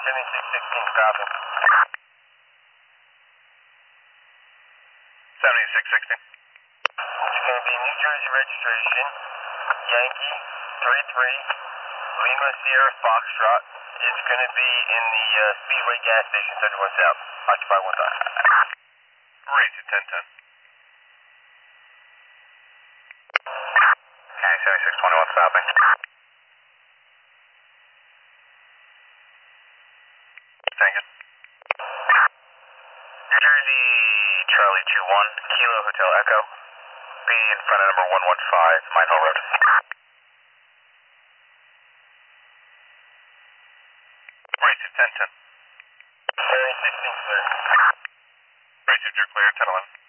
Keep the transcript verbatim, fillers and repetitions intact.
seventy-six sixteen, stopping. seventy-six sixteen. It's going to be New Jersey registration, Yankee three three, Lima Sierra Foxtrot. It's going to be in the uh, Speedway gas station, thirty-one South. Occupy one time. Raise at ten ten. County seventy-six twenty-one stopping. Thank you. New Jersey Charlie two one, Kilo Hotel Echo. Be in front of number one one five, Minehall Road. Raise at ten ten. seventy-six sixteen, clear. Raise if you're clear, ten eleven.